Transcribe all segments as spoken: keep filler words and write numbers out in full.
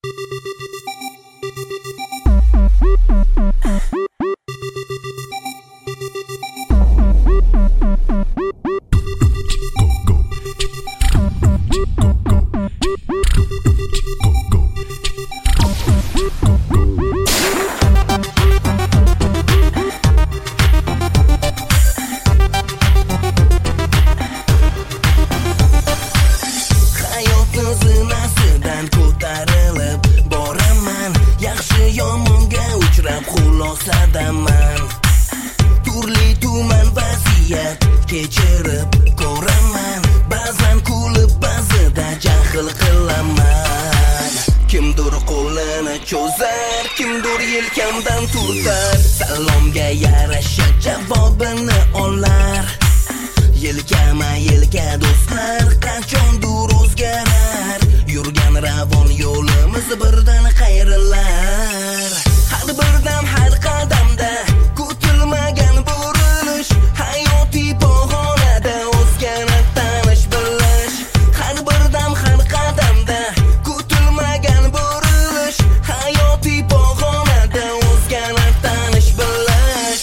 Xulosadaman turli tuman vaziyat kechirib ko'raman, ba'zan kulib ba'zida jahl qilaman. Kimdir qo'lini cho'zar, kimdir yelkamdan turtar, salomga yarasha javobini olar. Yelkama yelka do'stlar qachondir o'zgarar, yurgan ravon yo'limiz birdan qayrilar. Har bir dam har qadamda kutilmagan burilish, hayotiy pog'onada o'zgani tanish bilish. Har bir dam har qadamda kutilmagan burilish, hayotiy pog'onada o'zgani tanish bilish.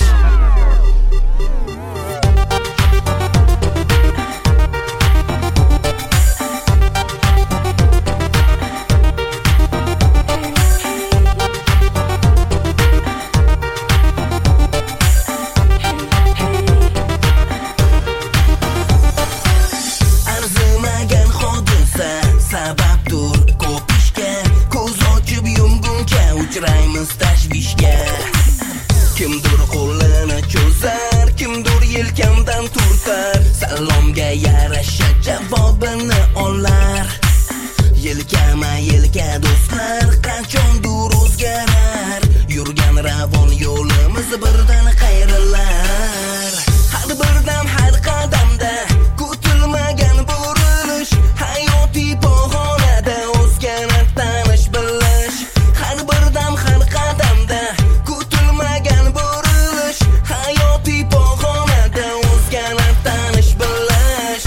Sababdir ko'p ishga, ko'z ochib yumguncha uchraymiz tashvishga. Kimdir qo'lini cho'zar, kimdir yelkamdan turtar, salomga yarasha javobini olar. Yelkama yelka do'stlar qachondir o'zgarar, yurgan ravon yo'limiz birdan qayrilar. Har bir dam har qadamda kutilmagan burilish, hayotiy pog'onada o'zgani tanish bilish. Har bir dam har qadamda kutilmagan burilish, hayotiy pog'onada o'zgani tanish bilish.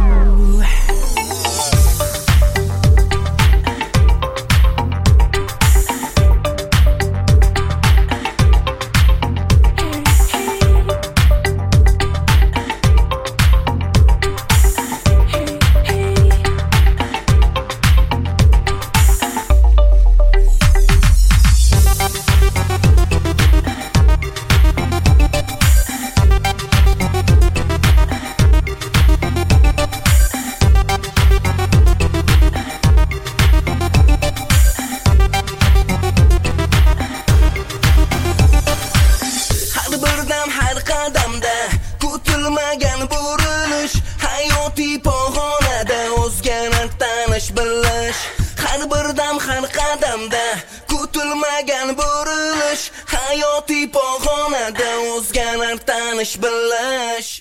Har qadamda kutilmagan burilish, hayotiy pog'onada o'zgani tanish bilish. Har bir dam har qadamda kutilmagan burilish, hayotiy pog'onada o'zgani tanish bilish.